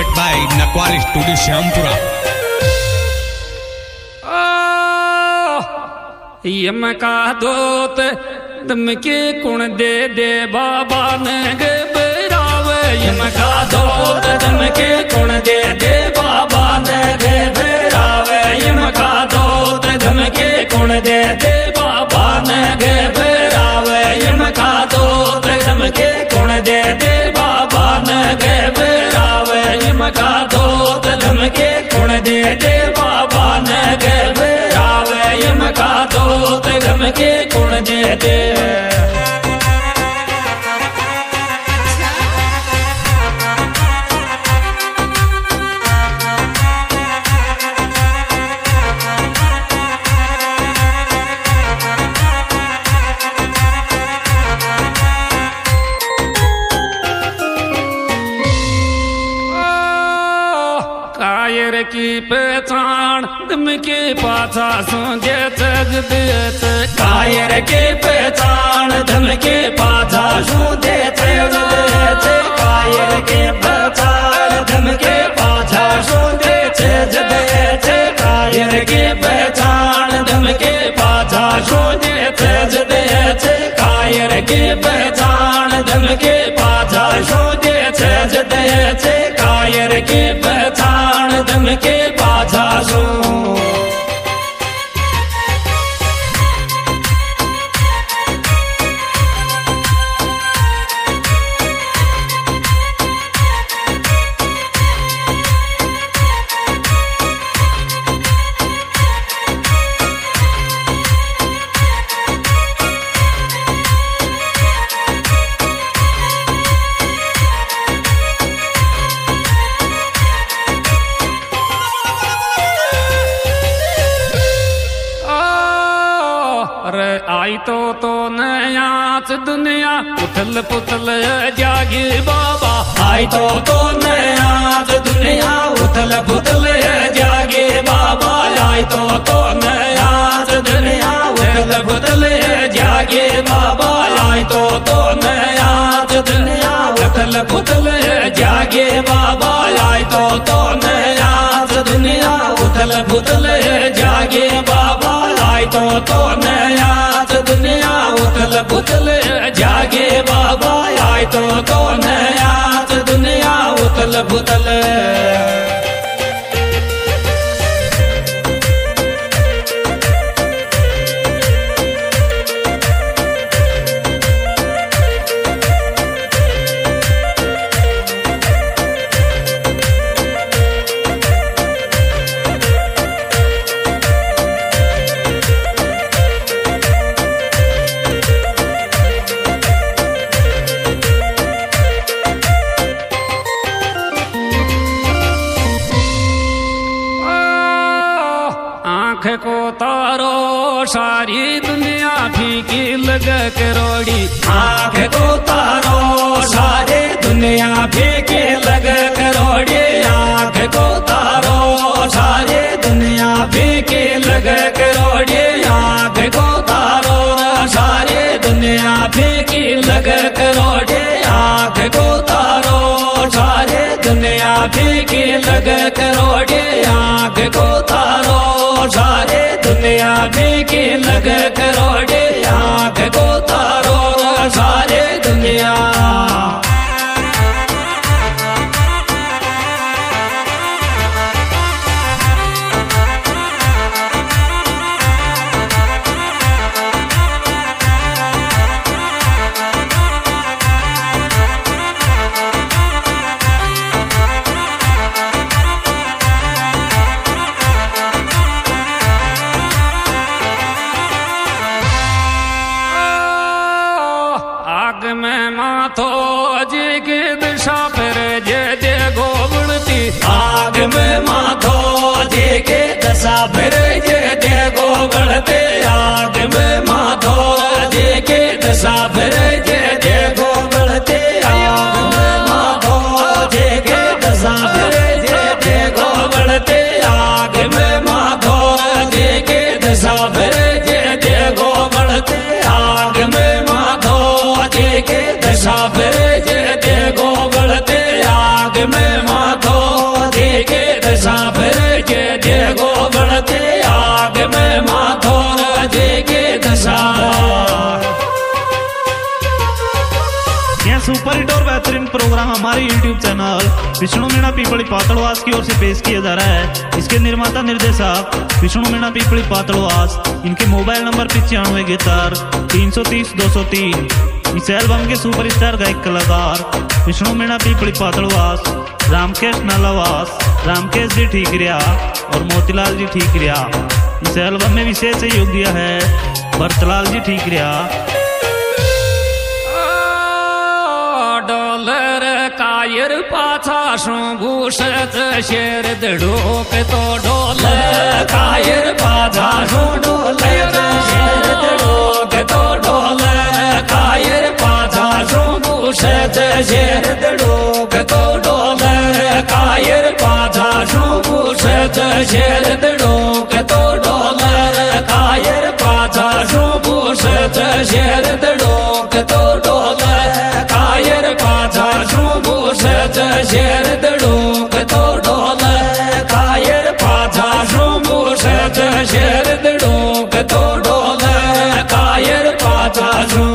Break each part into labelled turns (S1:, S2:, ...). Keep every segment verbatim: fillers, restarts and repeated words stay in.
S1: presented by Nakwal Studio Shyampura.
S2: यम का दोत दम के कुण दे दे बाबा ने घबरावे। यम का दोत दम के कुण दे दे बाबा ने घबरावे। यम का दोत दम के कुण दे दे बाबा ने घबरावे। यम का दोत दम के कुण दे दे बाबा ने घबरावे। यम का दोत दम के कुण दे दे बाबा ने घबरावे। यम का दोत दम के कुण दे दे। कायर की पहचान दम के पाछा सूंघे जगदेत। कायर के पहचान दम के पाछा सूंघे जगदेत। कायर के पहचान दम के पाछा सूंघे जगदेत। कायर के पहचान दम के पाछा सूंघे जगदेत। कायर के पहचान दम के पाछा सूंघे जगदेत। कायर के पहचान दम के पाछा सो। आई तो तो नयाच दुनिया उथल पुथल जागे बाबा। आई तो तो नयाच दुनिया उथल पुथल जागे बाबा। आई तो तो नयाच दुनिया उथल पुथल जागे बाबा। आई तो तो नयाच दुनिया उथल पुथल जागे बाबा। आई तो तो नयाच दुनिया उथल पुथल जागे बाबा। आई तो तो नयाच दुनिया उथल पुथल जागे बाबा। आई तो तो नयाच दुनिया उथल पुथल। आँख को तारो सारी दुनिया फीकी लग करोड़ी। आँख को तारो सारी दुनिया फीकी लग करोड़ी। आँख को तारो सारी दुनिया फीकी लग करोड़ी। आँख को तारो सारी दुनिया फीकी लग करोड़ी। आँख को तारो सारी दुनिया फीकी लग करोड़ी। आँख को तारो सारे दुनिया फीकी लग करोड़े। आँख को तारो सारे दुनिया। आग में माथो जी की दिशा फिर जे जे गोबड़ती। आग में माथो जी की दशा फिर जे जे गोबड़ते। आग में माथो जी की दशा फिर जे जे गोबड़ते। आग में माथो जी की दशा फिर जे जे गोबड़ते। आग में माथो जी की दशा फिर जे जे गोबड़ते। आग में माथो जी की दशा फिर जे जे गोबड़ते। आग में माथो निर्देशा।
S3: यह सुपर हिट और बेहतरीन प्रोग्राम हमारे यूट्यूब चैनल विष्णु मीणा पीपली पातड़वास की ओर से पेश किया जा रहा है। इसके निर्माता निर्देशक विष्णु मीणा पीपली पातड़वास। इनके मोबाइल नंबर पिचानवे इकहत्तर तीन सौ तीस दो सौ तीन। इस एल्बम के सुपरस्टार गायक कलाकार विष्णु मीणा पीपली पातड़वास, रामकेश नालावास, रामकेश जी ठीकरिया और मोतीलाल जी ठीकरिया। इस एल्बम में विशेष सहयोग दिया है भरतलाल जी ठीकरिया।
S2: डॉलर कायर पाछा शो घूसत शेर दड़ोक तो डॉलर कायर पाछा शो डॉलर शेर दड़ोक तो डॉलर कायर पाछा शो घूसत शेर दड़ोक तो डॉलर कायर पाछा शो घूसत शेर दड़ोक तो डॉलर कायर पाछा शो घूसत शेर दड़ोक तो डॉलर कायर पाछा शो घूसत शेर दड़ोक तो डॉलर कायर पाछा शो घूसत शेर दड़ोक तो डॉलर कायर पाछा शो।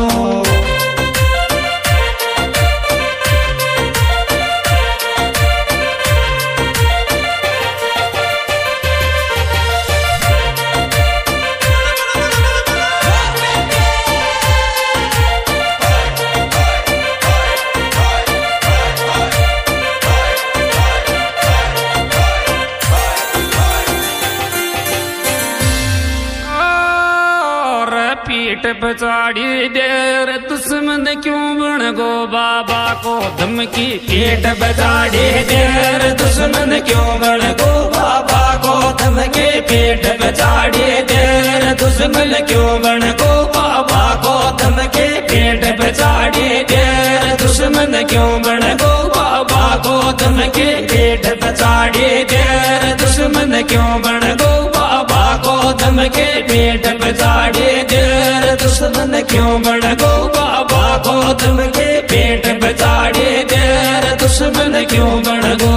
S2: पीठ बचाड़ी देर दुश्मन क्यों बन गो बाबा को धमकी। पीठ बचाड़ी देर दुश्मन क्यों बन गो बाबा को धमकी। पीठ बचाड़ी देर दुश्मन क्यों बन गो बाबा को धमकी। पीठ बचाड़ी देर दुश्मन क्यों बन गो बाबा को धमकी। पीठ बचाड़ी देर दुश्मन क्यों बन गो बाबा को धमकी। पीठ बचाड़ी देर दुश्मन क्यों बन गो बाबा को धमकी। पेट बचाड़ी देर दुश्मन क्यों बन गो।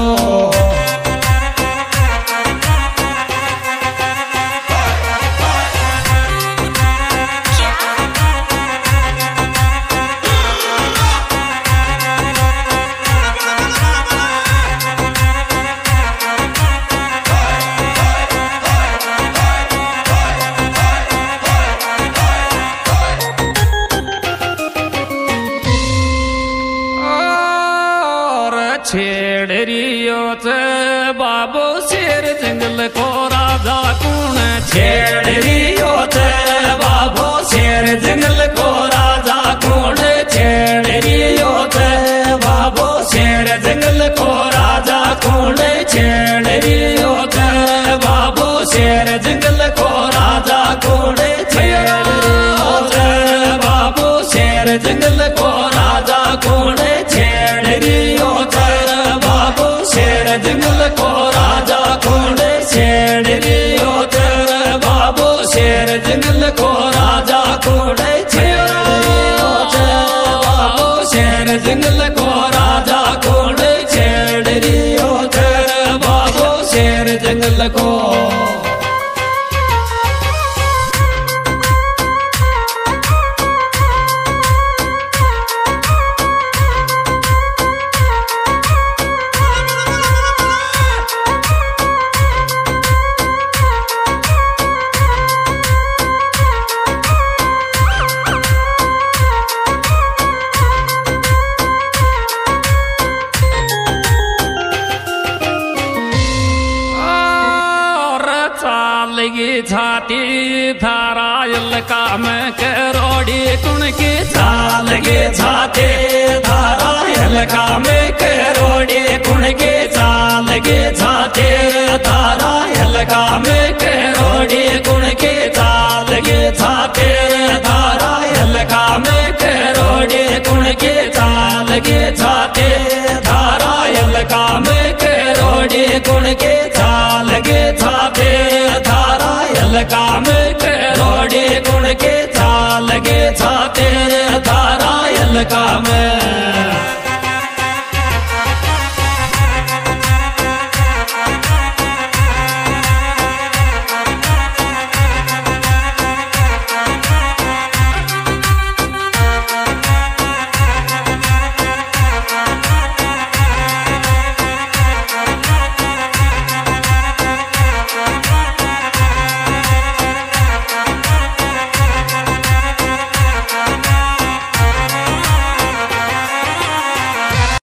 S2: छेड़ रियो चे बाबो शेर जंगल को राजा कौन। छेड़ रियो चे बाबो शेर जंगल को राजा कौन। छेड़ रियो चे बाबो शेर जंगल को राजा कौन। छेड़ रियो चे बाबो शेर जंगल को राजा कौन। छेड़ रियो चे बाबो शेर जंगल को राजा कौन। छेड़ रियो शेर जंगल को राजा कौन। छेड़ रियो तेरे बाबू शेर जंगल को राजा कौन। छेड़ रियो तेरे बाबू शेर जंगल को राजा कौन। छेड़ रियो तेरे बाबू शेर जंगल को। लगी छाती धारायल का में करोड़ी कुण की चाल गे छाती धारायल का में करोड़ी कुण की चाल गे छाती धारायल का में करोड़ी कुण की चाल गे छाती धारायल का में करोड़ी कुण की चाल गे छाती धारायल का में करोड़ी कुण की चाल गे छाती धारायल का में करोड़ी गुण के चाल गे छाते धारायल का में।